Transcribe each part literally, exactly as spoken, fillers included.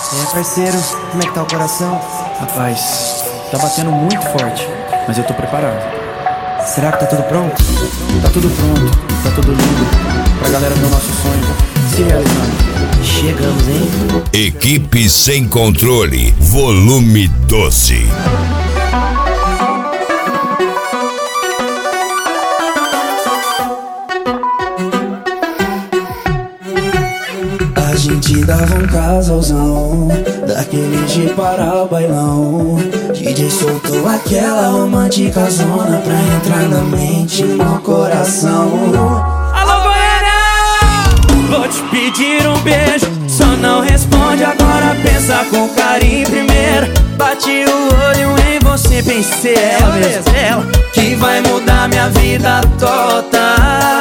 E aí, parceiro, como é que tá o coração? Rapaz, tá batendo muito forte, mas eu tô preparado. Será que tá tudo pronto? Tá tudo pronto, tá tudo lindo, pra galera ver o nosso sonho se realizando. Chegamos, hein? Equipe Sem Controle, volume doze. A gente dava um casalzão, daquele de parar o bailão. D J soltou aquela romântica zona pra entrar na mente e no coração. Alô, Goiânia! Vou te pedir um beijo, só não responde agora, pensa com carinho primeiro. Bati o olho em você, pensei ela mesmo, ela que vai mudar minha vida toda.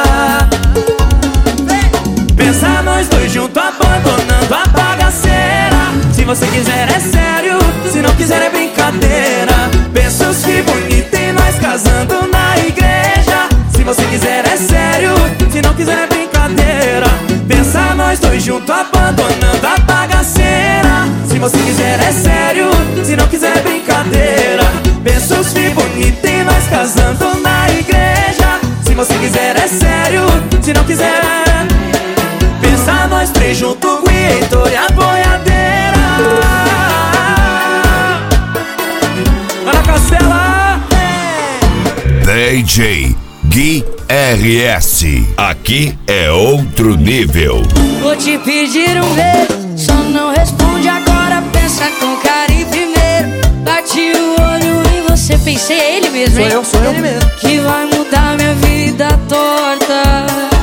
Pensa nós dois juntos abandonando a bagaceira. Se você quiser é sério, se não quiser é brincadeira. Pensos que bonito e nós casando na igreja. Se você quiser é sério, se não quiser é brincadeira. Pensa nós dois juntos abandonando a bagaceira. Se você quiser é sério, se não quiser é brincadeira. Pensos que bonito e nós casando na igreja. Se você quiser é sério, se não quiser pensa nós três junto com o Heitor e a boiadeira. Ana Castela D J Gui R S. Aqui é outro nível. Vou te pedir um beijo, só não responde agora, pensa com carinho primeiro. Bati o olho em você, pensei ele mesmo, hein? Sou eu, sou eu. Ele mesmo. Que vai mudar minha vida torta.